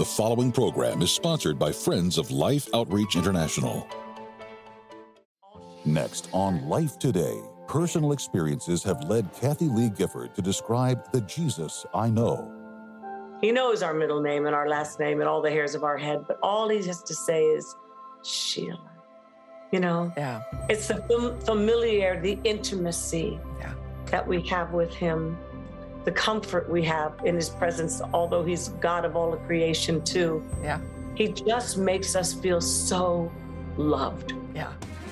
The following program is sponsored by Friends of Life Outreach International. Next on Life Today, personal experiences have led Kathie Lee Gifford to describe the Jesus I know. He knows our middle name and our last name and all the hairs of our head, but all he has to say is, Sheila. You know? Yeah. It's the familiarity, the intimacy that we have with him, the comfort we have in his presence, although he's God of all of creation too. Yeah. He just makes us feel so loved. Yeah.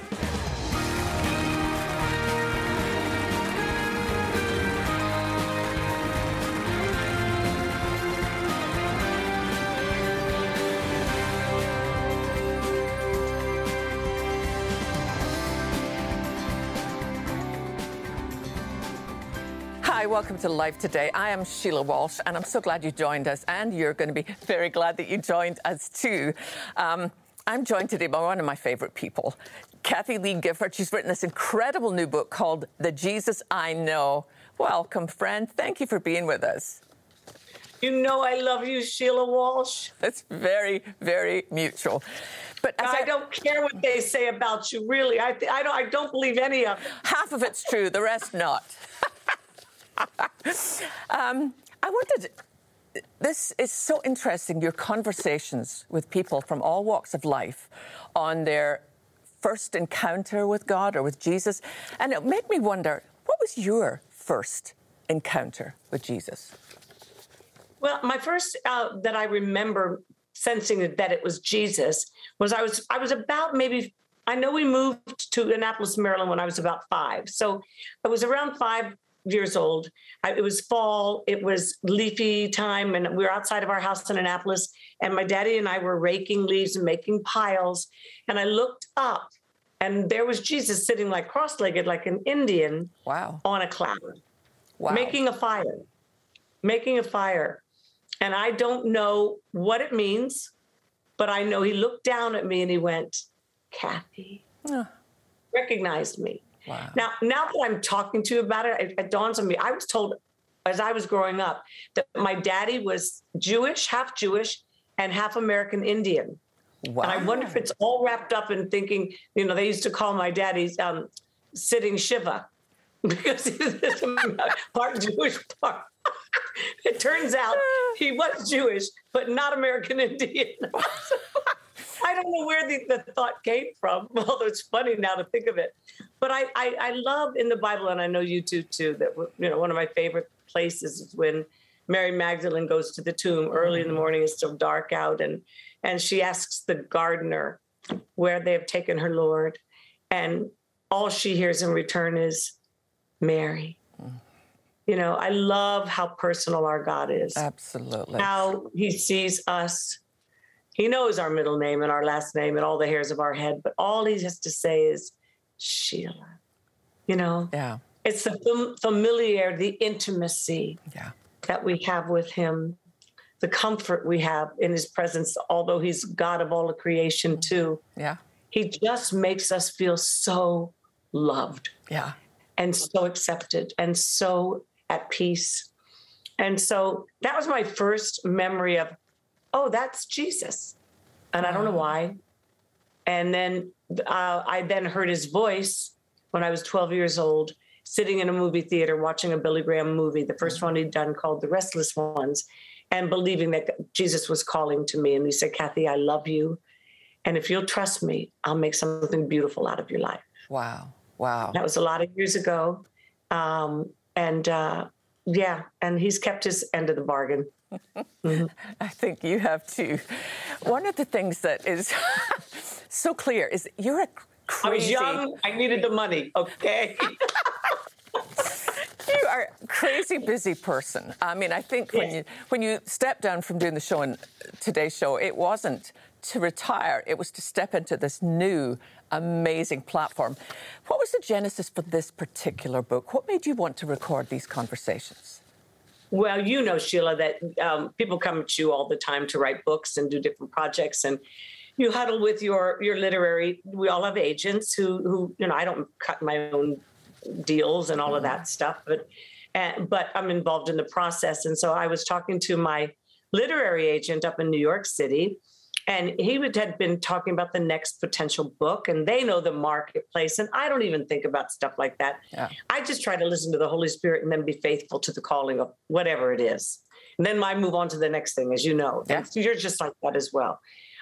Hi, welcome to Life Today. I am Sheila Walsh, and I'm so glad you joined us, and you're going to be very glad that you joined us too. I'm joined today by one of my favorite people, Kathie Lee Gifford. She's written this incredible new book called The Jesus I Know. Welcome, friend. Thank you for being with us. You know I love you, Sheila Walsh. It's very, very mutual. But I don't care what they say about you, really. I don't believe any of it. Half of it's true, the rest not. I wanted, this is so interesting, your conversations with people from all walks of life on their first encounter with God or with Jesus. And it made me wonder, what was your first encounter with Jesus? Well, my first that I remember sensing that it was Jesus was I was about maybe, I know we moved to Annapolis, Maryland when I was about 5. So I was around 5 years old. It was fall. It was leafy time, and we were outside of our house in Annapolis. And my daddy and I were raking leaves and making piles. And I looked up, and there was Jesus sitting like cross-legged, like an Indian, on a cloud, making a fire. And I don't know what it means, but I know he looked down at me and he went, Kathie, recognized me. Wow. Now that I'm talking to you about it, it dawns on me. I was told as I was growing up that my daddy was Jewish, and half American Indian. Wow. And I wonder if it's all wrapped up in thinking, you know, they used to call my daddy sitting Shiva because he was part Jewish, part. It turns out he was Jewish, but not American Indian. I don't know where the thought came from, although it's funny now to think of it. But I love in the Bible, and I know you do too, that, you know, one of my favorite places is when Mary Magdalene goes to the tomb early in the morning. It's still dark out, and she asks the gardener where they have taken her Lord, and all she hears in return is Mary. You know, I love how personal our God is. Absolutely. How he sees us. He knows our middle name and our last name and all the hairs of our head, but all he has to say is, Sheila. You know? Yeah. It's the familiarity, the intimacy that we have with him, the comfort we have in his presence, although he's God of all of creation too. Yeah. He just makes us feel so loved. Yeah. And so accepted and so at peace. And so that was my first memory of, oh, that's Jesus. And I don't know why. And then I then heard his voice when I was 12 years old, sitting in a movie theater, watching a Billy Graham movie, the first one he'd done called The Restless Ones, and believing that Jesus was calling to me. And he said, Kathie, I love you. And if you'll trust me, I'll make something beautiful out of your life. Wow. Wow. That was a lot of years ago. And he's kept his end of the bargain. Mm-hmm. I think you have too. One of the things that is so clear is you're a crazy... I was young. I needed the money, okay? You are a crazy busy person. I mean, I think when you stepped down from doing the show in today's show, it wasn't to retire. It was to step into this new, amazing platform. What was the genesis for this particular book? What made you want to record these conversations? Well, you know, Sheila, that people come at you all the time to write books and do different projects, and you huddle with your literary. We all have agents who you know. I don't cut my own deals and all of that stuff, but I'm involved in the process. And so I was talking to my literary agent up in New York City. And he had been talking about the next potential book, and they know the marketplace. And I don't even think about stuff like that. Yeah. I just try to listen to the Holy Spirit and then be faithful to the calling of whatever it is. And then I move on to the next thing, as you know. Yeah. You're just like that as well.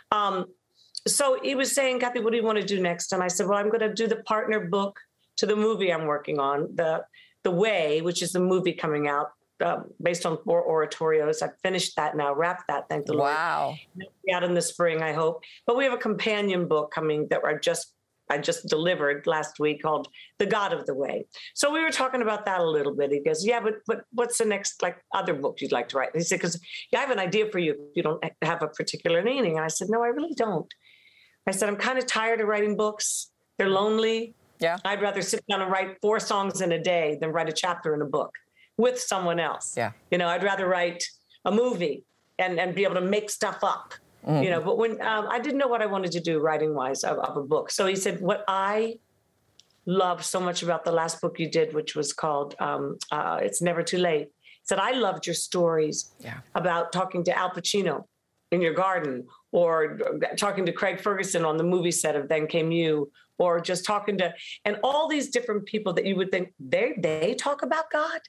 So he was saying, Kathy, what do you want to do next? And I said, well, I'm going to do the partner book to the movie I'm working on, The Way, which is the movie coming out. Based on 4 oratorios. I've finished that now, wrapped that, thank the Lord. Wow. It'll be out in the spring, I hope. But we have a companion book coming that I just delivered last week called The God of the Way. So we were talking about that a little bit. He goes, yeah, but what's the next other book you'd like to write? And he said, because I have an idea for you if you don't have a particular meaning. And I said, no, I really don't. I said, I'm kind of tired of writing books. They're lonely. Yeah. I'd rather sit down and write 4 songs in a day than write a chapter in a book with someone else. Yeah. I'd rather write a movie and be able to make stuff up, but when I didn't know what I wanted to do writing wise of a book. So he said, what I love so much about the last book you did, which was called It's Never Too Late. He said, I loved your stories about talking to Al Pacino in your garden, or talking to Craig Ferguson on the movie set of Then Came You, or just talking to, and all these different people that you would think they talk about God.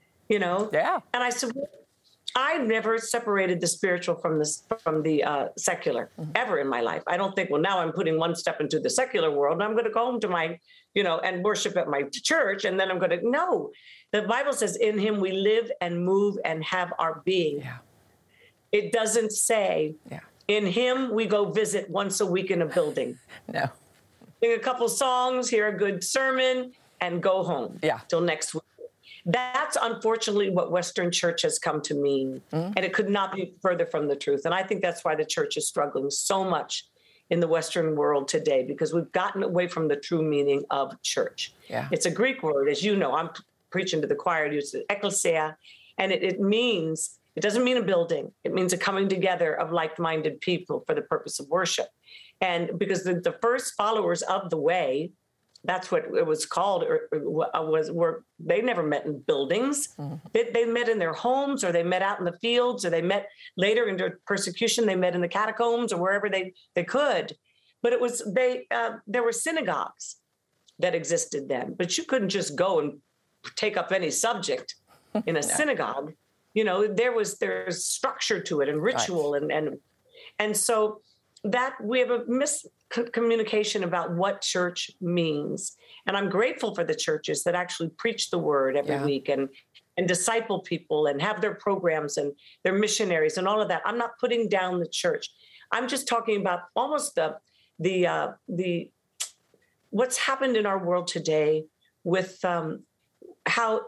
Yeah. And I said, well, I never separated the spiritual from the secular ever in my life. I don't think, well, now I'm putting one step into the secular world and I'm going to go home to my, and worship at my church. And then I'm going to, no, the Bible says in him we live and move and have our being. Yeah. It doesn't say in him we go visit once a week in a building. No. Sing a couple songs, hear a good sermon, and go home. Yeah. Till next week. That's unfortunately what Western church has come to mean. And it could not be further from the truth. And I think that's why the church is struggling so much in the Western world today, because we've gotten away from the true meaning of church. Yeah. It's a Greek word, as you know. I'm preaching to the choir. It's ekklesia, and it means, it doesn't mean a building. It means a coming together of like-minded people for the purpose of worship. And because the first followers of the way, that's what it was called, were they never met in buildings. They met in their homes, or they met out in the fields, or they met later into persecution. They met in the catacombs or wherever they could. But it was there were synagogues that existed then, but you couldn't just go and take up any subject in a synagogue. There's structure to it and ritual, right. and so that we have a miscommunication about what church means. And I'm grateful for the churches that actually preach the word every week and disciple people and have their programs and their missionaries and all of that. I'm not putting down the church. I'm just talking about almost the what's happened in our world today with how,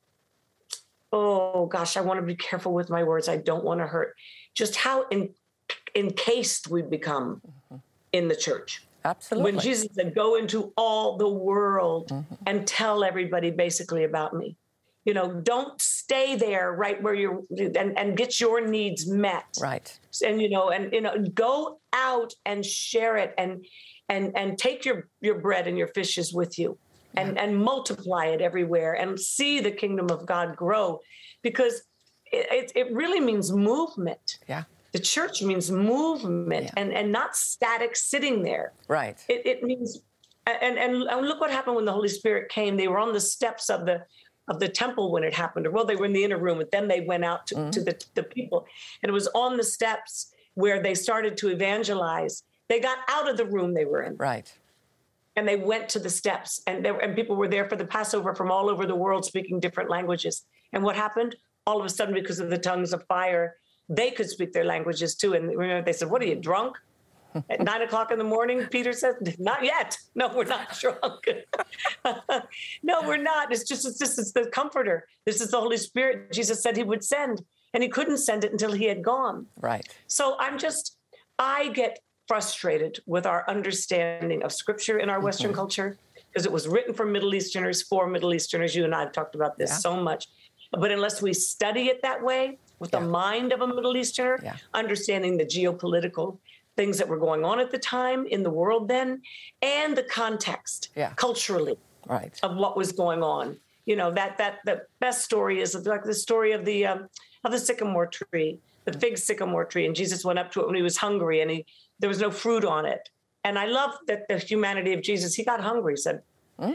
oh gosh, I want to be careful with my words. I don't want to hurt. Just how encased we've become in the church. Absolutely. When Jesus said, go into all the world and tell everybody basically about me. Don't stay there right where you're and get your needs met. Right. And go out and share it and take your bread and your fishes with you and multiply it everywhere and see the kingdom of God grow, because it really means movement. Yeah. The church means movement and not static sitting there. Right. It means, and look what happened when the Holy Spirit came. They were on the steps of the temple when it happened. Well, they were in the inner room, but then they went out to the people. And it was on the steps where they started to evangelize. They got out of the room they were in. Right. And they went to the steps, and people were there for the Passover from all over the world speaking different languages. And what happened? All of a sudden, because of the tongues of fire, they could speak their languages too. And they said, what are you, drunk? At 9:00 in the morning, Peter said, not yet. No, we're not drunk. No, we're not. It's the comforter. This is the Holy Spirit Jesus said he would send, and he couldn't send it until he had gone. Right. So I get frustrated with our understanding of scripture in our Western culture, because it was written for Middle Easterners, for Middle Easterners. You and I have talked about this so much. But unless we study it that way, with the mind of a Middle Easterner, understanding the geopolitical things that were going on at the time in the world then, and the context culturally of what was going on. That the best story is like the story of the sycamore tree. the fig sycamore tree, and Jesus went up to it when he was hungry, and there was no fruit on it. And I love that the humanity of Jesus. He got hungry, said,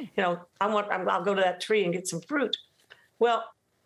I'll go to that tree and get some fruit. Well,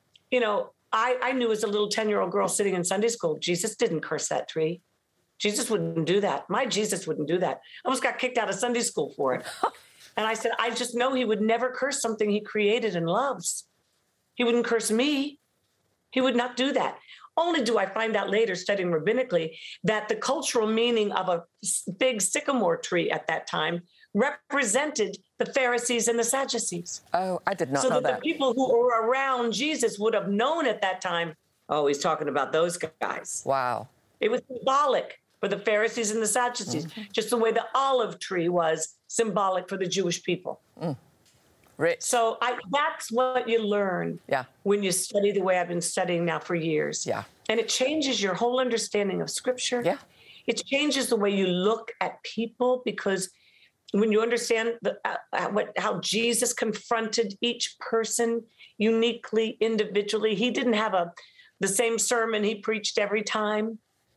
I knew as a little 10-year-old girl sitting in Sunday school, Jesus didn't curse that tree. Jesus wouldn't do that. My Jesus wouldn't do that. I almost got kicked out of Sunday school for it. And I said, I just know he would never curse something he created and loves. He wouldn't curse me. He would not do that. Only do I find out later, studying rabbinically, that the cultural meaning of a big sycamore tree at that time represented the Pharisees and the Sadducees. Oh, I did not know that. So that the people who were around Jesus would have known at that time, oh, he's talking about those guys. Wow. It was symbolic for the Pharisees and the Sadducees, just the way the olive tree was symbolic for the Jewish people. Rich. So that's what you learn when you study the way I've been studying now for years. Yeah. And it changes your whole understanding of Scripture. Yeah. It changes the way you look at people, because when you understand how Jesus confronted each person uniquely, individually, he didn't have the same sermon he preached every time.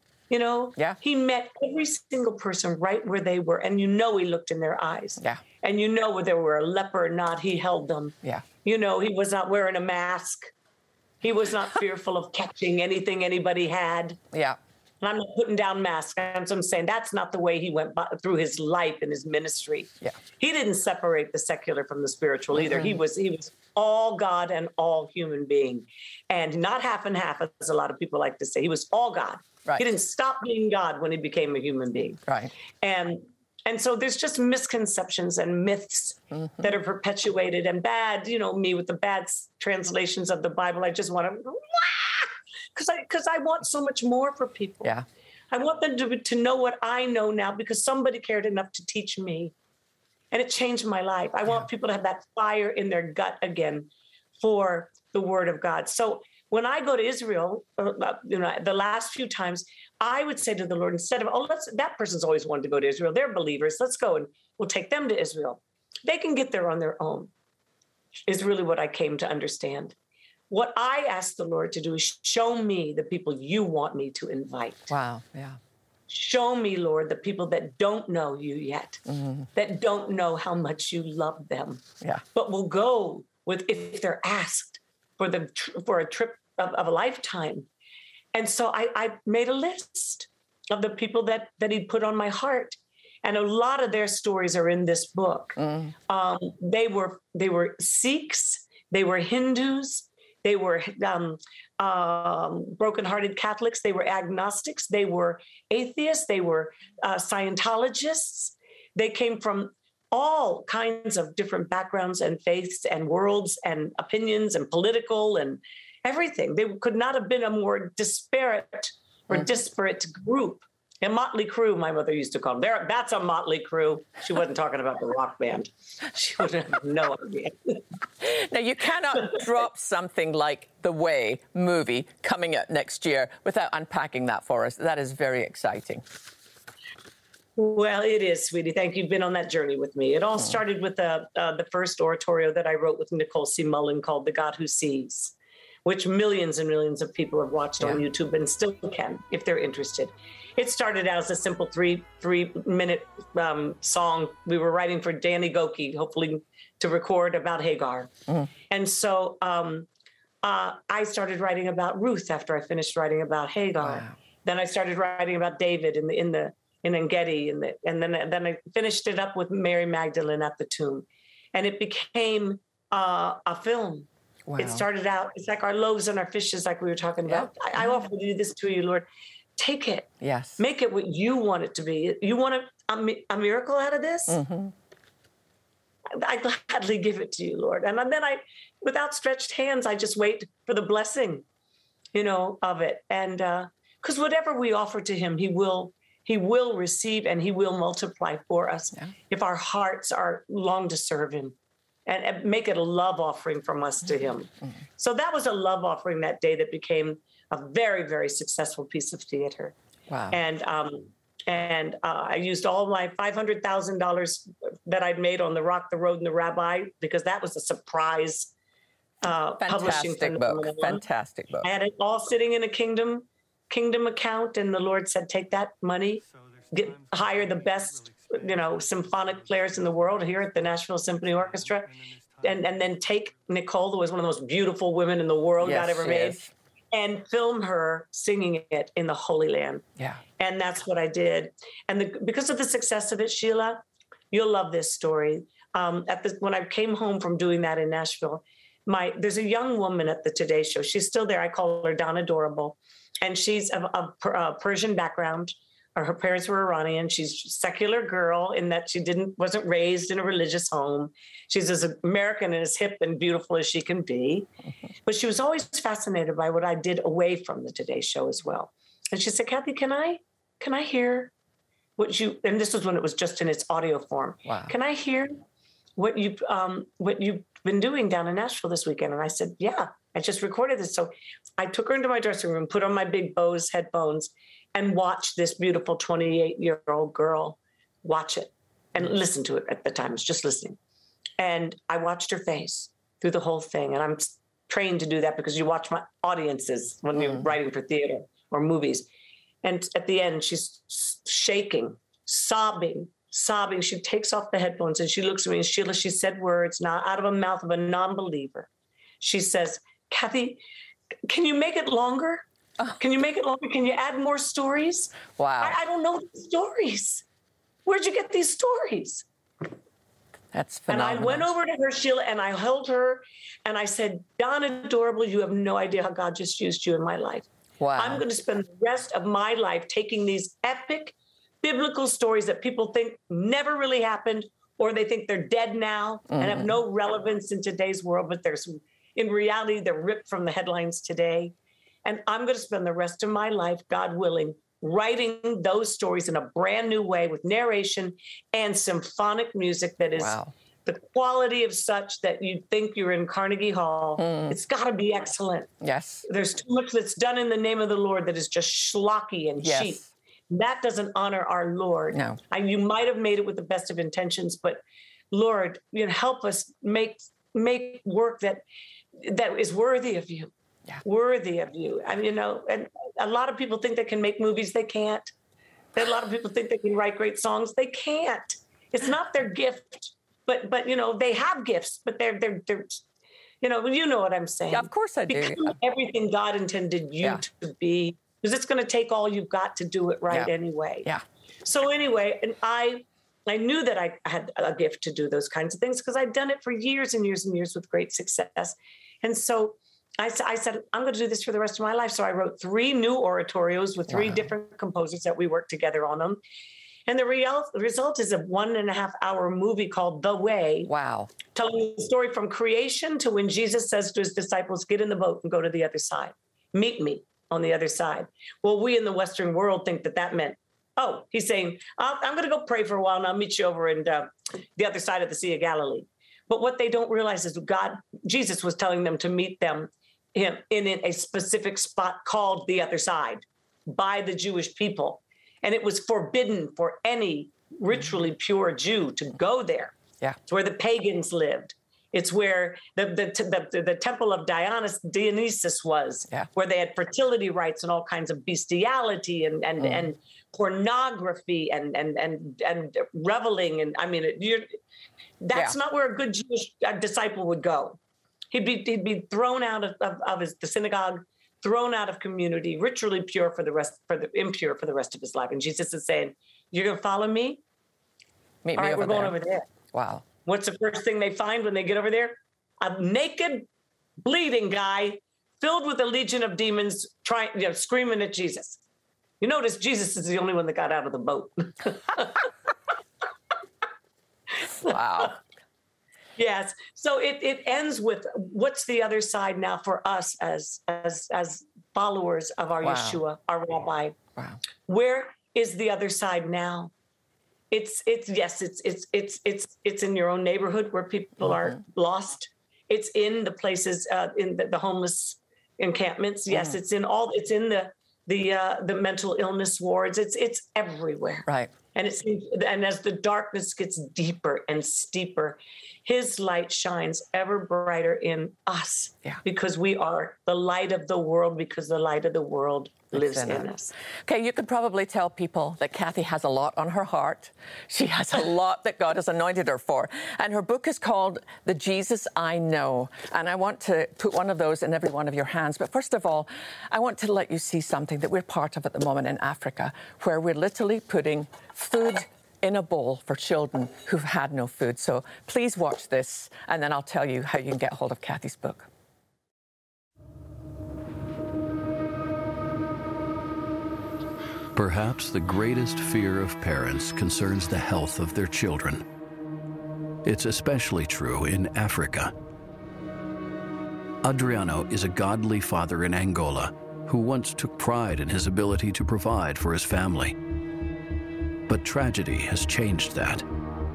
He met every single person right where they were, and he looked in their eyes. Yeah. And whether they were a leper or not, he held them. Yeah. He was not wearing a mask. He was not fearful of catching anything anybody had. Yeah. And I'm not putting down masks. I'm saying that's not the way he went through his life and his ministry. Yeah. He didn't separate the secular from the spiritual either. He was all God and all human being, and not half and half, as a lot of people like to say. He was all God. Right. He didn't stop being God when he became a human being. Right. And so there's just misconceptions and myths that are perpetuated, and bad, me with the bad translations of the Bible. I just want to, because I want so much more for people. Yeah. I want them to know what I know now, because somebody cared enough to teach me, and it changed my life. I want people to have that fire in their gut again for the Word of God. So when I go to Israel, the last few times, I would say to the Lord, instead of, that person's always wanted to go to Israel. They're believers. Let's go and we'll take them to Israel. They can get there on their own, is really what I came to understand. What I asked the Lord to do is show me the people you want me to invite. Wow. Yeah. Show me, Lord, the people that don't know you yet, that don't know how much you love them, but will go if they're asked for a trip of a lifetime. And so I made a list of the people that he'd put on my heart. And a lot of their stories are in this book. They were Sikhs, they were Hindus, they were broken-hearted Catholics, they were agnostics, they were atheists, they were Scientologists. They came from all kinds of different backgrounds and faiths and worlds and opinions and political and everything. They could not have been a more disparate group. A motley crew, my mother used to call them. That's a motley crew. She wasn't talking about the rock band. She would have no idea. Now, you cannot drop something like The Way movie coming out next year without unpacking that for us. That is very exciting. Well, it is, sweetie. Thank you. You've been on that journey with me. It all started with the first oratorio that I wrote with Nicole C. Mullen called The God Who Sees, which millions and millions of people have watched on YouTube and still can, if they're interested. It started out as a simple three-minute song we were writing for Danny Goki, hopefully to record about Hagar. And so I started writing about Ruth after I finished writing about Hagar. Wow. Then I started writing about David in En-Gedi, and then I finished it up with Mary Magdalene at the tomb, and it became a film. Wow. It started out, it's like our loaves and our fishes, like we were talking about. I offer to do this to you, Lord. Take it. Yes. Make it what you want it to be. You want a miracle out of this? I gladly give it to you, Lord. And then with outstretched hands, I just wait for the blessing, of it. And because whatever we offer to him, he will receive and he will multiply for us if our hearts long to serve him. And make it a love offering from us to him. So that was a love offering that day that became a very, very successful piece of theater. Wow. And I used all my $500,000 that I'd made on The Rock, the Road, and the Rabbi, because that was a surprise publishing book. Fantastic book. I had it all sitting in a kingdom Kingdom account, and the Lord said, take that money, hire the best, symphonic players in the world here at the Nashville Symphony Orchestra, and then take Nicole, who was one of the most beautiful women in the world God ever made, and film her singing it in the Holy Land. Yeah. And that's what I did. And because of the success of it, Sheila, you'll love this story. When I came home from doing that in Nashville, there's a young woman at the Today Show. She's still there. I call her Donna Adorable. And she's of Persian background. Her parents were Iranian. She's a secular girl in that she wasn't raised in a religious home. She's as American and as hip and beautiful as she can be. But she was always fascinated by what I did away from the Today Show as well. And she said, Kathy, can I hear what you, and this was when it was just in its audio form. Wow. Can I hear what you've been doing down in Nashville this weekend? And I said, yeah, I just recorded this. So I took her into my dressing room, put on my big Bose headphones, and watched this beautiful 28-year-old girl watch it and listen to it at the time. I was just listening. And I watched her face through the whole thing. And I'm trained to do that because you watch my audiences when you're writing for theater or movies. And at the end, she's shaking, sobbing. She takes off the headphones and she looks at me, and Sheila, she said words now out of the mouth of a non-believer. She says, Kathy, can you make it longer? Can you make it longer? Can you add more stories? Wow. I don't know the stories. Where'd you get these stories? That's phenomenal. And I went over to her, Sheila, and I held her, and I said, Donna Adorable, you have no idea how God just used you in my life. Wow. I'm going to spend the rest of my life taking these epic biblical stories that people think never really happened, or they think they're dead now and have no relevance in today's world, but in reality, they're ripped from the headlines today. And I'm going to spend the rest of my life, God willing, writing those stories in a brand new way with narration and symphonic music that is the quality of such that you think you're in Carnegie Hall. It's got to be excellent. Yes. There's too much that's done in the name of the Lord that is just schlocky and cheap. That doesn't honor our Lord. No. You might have made it with the best of intentions, but Lord, help us make work that is worthy of you. Yeah. Worthy of you. And a lot of people think they can make movies. They can't. A lot of people think they can write great songs. They can't. It's not their gift. But they have gifts, but they're you know what I'm saying. Yeah, of course I do. Become everything God intended you to be, because it's going to take all you've got to do it right anyway. Yeah. So anyway, and I knew that I had a gift to do those kinds of things because I'd done it for years and years and years with great success. And so I said, I'm going to do this for the rest of my life. So I wrote 3 new oratorios with 3 different composers that we worked together on them. And the result is a 1.5-hour movie called The Way. Wow. Telling the story from creation to when Jesus says to his disciples, get in the boat and go to the other side. Meet me on the other side. Well, we in the Western world think that meant, he's saying, I'm going to go pray for a while and I'll meet you over in the other side of the Sea of Galilee. But what they don't realize is Jesus was telling them to meet him in a specific spot called the other side by the Jewish people. And it was forbidden for any ritually pure Jew to go there. Yeah. It's where the pagans lived. It's where the temple of Dionysus was, where they had fertility rites and all kinds of bestiality and pornography and reveling. And I mean, that's not where a good Jewish disciple would go. He'd be thrown out of the synagogue, thrown out of community, ritually impure for the rest of his life. And Jesus is saying, "You're going to follow me? Meet all me right, we're going over there." Wow. What's the first thing they find when they get over there? A naked, bleeding guy filled with a legion of demons, screaming at Jesus. You notice Jesus is the only one that got out of the boat. Wow. Yes. So it ends with what's the other side now for us as followers of our Yeshua, our Rabbi. Wow. Where is the other side now? It's in your own neighborhood where people are lost. It's in the places in the homeless encampments. Yes, it's in the mental illness wards. It's everywhere. Right. And as the darkness gets deeper and steeper, his light shines ever brighter in us because we are the light of the world, because the light of the world lives in us. Okay, you could probably tell people that Kathy has a lot on her heart. She has a lot that God has anointed her for. And her book is called The Jesus I Know. And I want to put one of those in every one of your hands. But first of all, I want to let you see something that we're part of at the moment in Africa, where we're literally putting food in a bowl for children who've had no food. So please watch this, and then I'll tell you how you can get hold of Kathy's book. Perhaps the greatest fear of parents concerns the health of their children. It's especially true in Africa. Adriano is a godly father in Angola who once took pride in his ability to provide for his family. But tragedy has changed that.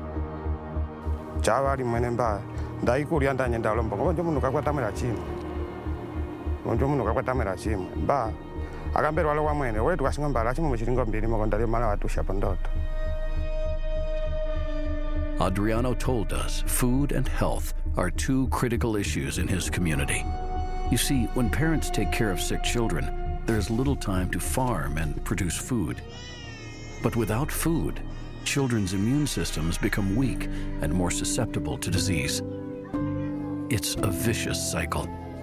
Adriano told us food and health are two critical issues in his community. You see, when parents take care of sick children, there's little time to farm and produce food. But without food, children's immune systems become weak and more susceptible to disease. It's a vicious cycle.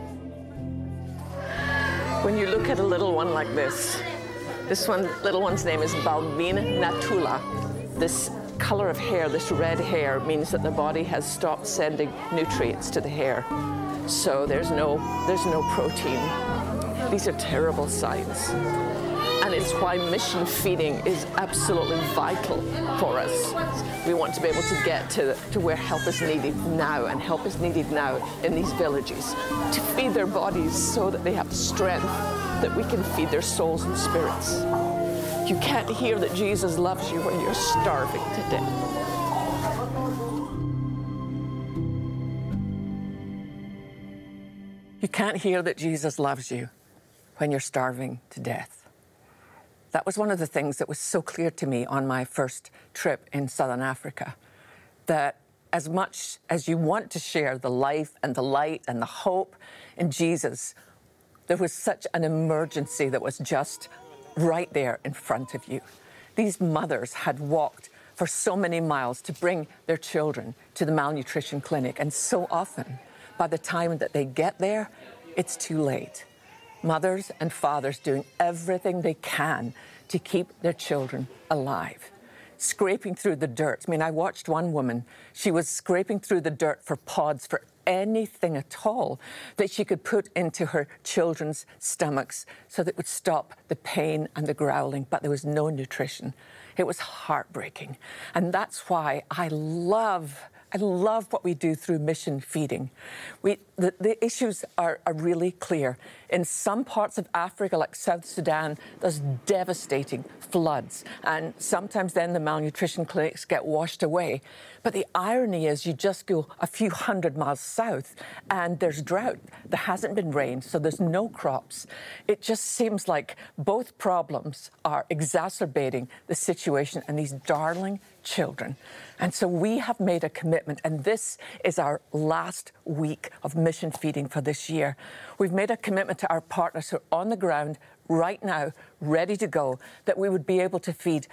When you look at a little one like this little one's name is Balbina Natula. This color of hair, this red hair, means that the body has stopped sending nutrients to the hair. So there's no protein. These are terrible signs. And it's why mission feeding is absolutely vital for us. We want to be able to get to where help is needed now, and help is needed now in these villages, to feed their bodies so that they have the strength that we can feed their souls and spirits. You can't hear that Jesus loves you when you're starving to death. You can't hear that Jesus loves you when you're starving to death. That was one of the things that was so clear to me on my first trip in Southern Africa, that as much as you want to share the life and the light and the hope in Jesus, there was such an emergency that was just right there in front of you. These mothers had walked for so many miles to bring their children to the malnutrition clinic, and so often, by the time that they get there, it's too late. Mothers and fathers doing everything they can to keep their children alive, scraping through the dirt. I mean, I watched one woman, she was scraping through the dirt for pods, for anything at all that she could put into her children's stomachs so that it would stop the pain and the growling, but there was no nutrition. It was heartbreaking. And that's why I love what we do through mission feeding. The issues are really clear. In some parts of Africa, like South Sudan, there's devastating floods. And sometimes then the malnutrition clinics get washed away. But the irony is you just go a few hundred miles south and there's drought. There hasn't been rain, so there's no crops. It just seems like both problems are exacerbating the situation in these darling children. And so we have made a commitment, and this is our last week of mission feeding for this year. We've made a commitment to our partners who are on the ground right now, ready to go, that we would be able to feed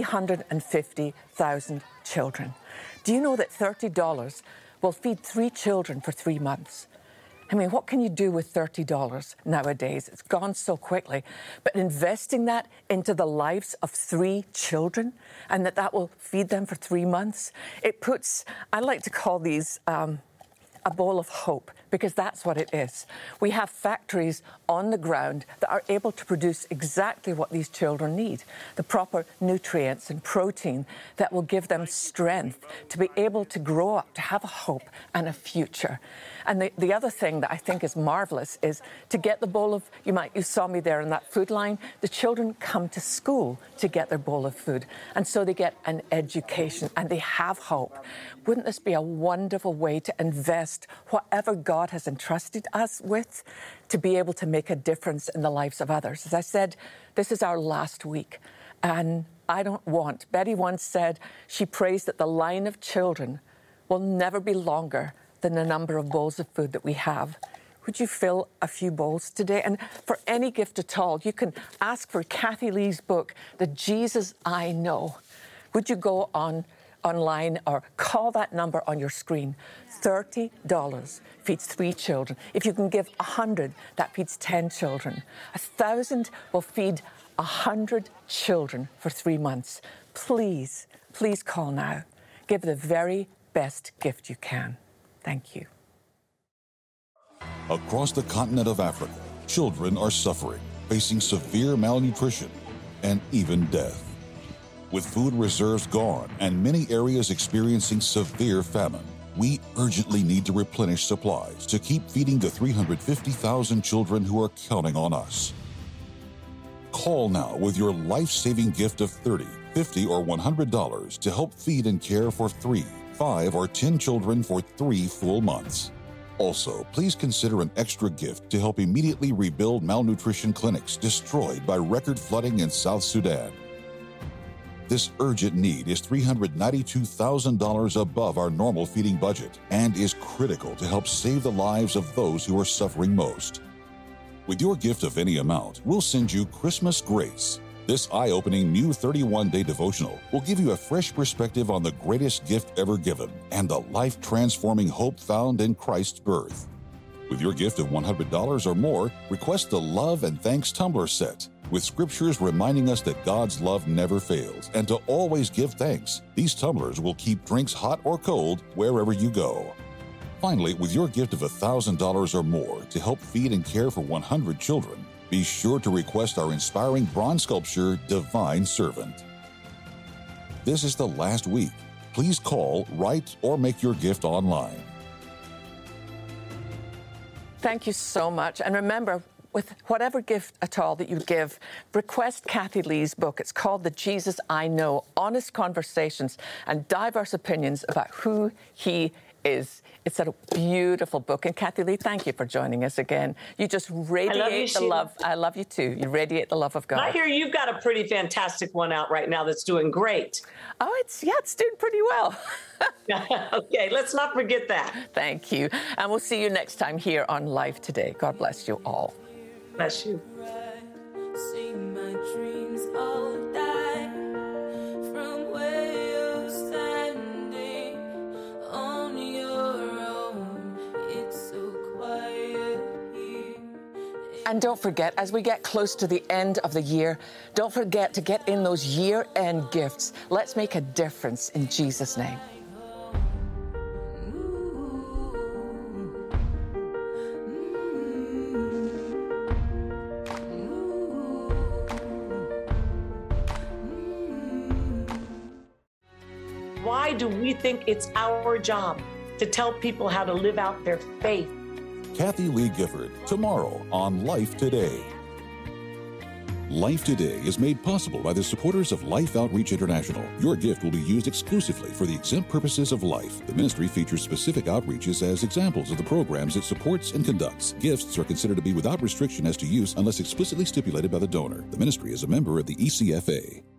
350,000 children. Do you know that $30 will feed 3 children for 3 months? I mean, what can you do with $30 nowadays? It's gone so quickly. But investing that into the lives of 3 children, and that will feed them for 3 months, it puts, I like to call these a bowl of hope, because that's what it is. We have factories on the ground that are able to produce exactly what these children need, the proper nutrients and protein that will give them strength to be able to grow up, to have a hope and a future. And the other thing that I think is marvelous is to get the bowl of, you saw me there in that food line, the children come to school to get their bowl of food. And so they get an education and they have hope. Wouldn't this be a wonderful way to invest whatever God has entrusted us with to be able to make a difference in the lives of others? As I said, this is our last week. And Betty once said she prays that the line of children will never be longer than the number of bowls of food that we have. Would you fill a few bowls today? And for any gift at all, you can ask for Kathy Lee's book, The Jesus I Know. Would you go online or call that number on your screen? $30 feeds 3 children. If you can give 100, that feeds 10 children. 1,000 will feed 100 children for 3 months. Please, please call now. Give the very best gift you can. Thank you. Across the continent of Africa, children are suffering, facing severe malnutrition and even death. With food reserves gone and many areas experiencing severe famine, we urgently need to replenish supplies to keep feeding the 350,000 children who are counting on us. Call now with your life-saving gift of $30, $50, or $100 to help feed and care for 3, 5, or 10 children for 3 full months. Also, please consider an extra gift to help immediately rebuild malnutrition clinics destroyed by record flooding in South Sudan. This urgent need is $392,000 above our normal feeding budget and is critical to help save the lives of those who are suffering most. With your gift of any amount, we'll send you Christmas Grace. This eye-opening new 31-day devotional will give you a fresh perspective on the greatest gift ever given and the life-transforming hope found in Christ's birth. With your gift of $100 or more, request the Love and Thanks Tumbler Set, with scriptures reminding us that God's love never fails and to always give thanks. These tumblers will keep drinks hot or cold wherever you go. Finally, with your gift of $1,000 or more to help feed and care for 100 children, be sure to request our inspiring bronze sculpture, Divine Servant. This is the last week. Please call, write, or make your gift online. Thank you so much. And remember, with whatever gift at all that you give, request Kathy Lee's book. It's called The Jesus I Know, Honest Conversations and Diverse Opinions About Who He is. It's a beautiful book. And Kathy Lee, thank you for joining us again. You just radiate the love. I love you too. You radiate the love of God. I hear you've got a pretty fantastic one out right now that's doing great. Oh, it's doing pretty well. Okay, let's not forget that. Thank you. And we'll see you next time here on Life Today. God bless you all. Bless you. See my dreams all die from where you're standing on your own. It's so quiet here. And don't forget, as we get close to the end of the year, don't forget to get in those year-end gifts. Let's make a difference in Jesus' name. Why do we think it's our job to tell people how to live out their faith? Kathy Lee Gifford, tomorrow on Life Today. Life Today is made possible by the supporters of Life Outreach International. Your gift will be used exclusively for the exempt purposes of life. The ministry features specific outreaches as examples of the programs it supports and conducts. Gifts are considered to be without restriction as to use unless explicitly stipulated by the donor. The ministry is a member of the ECFA.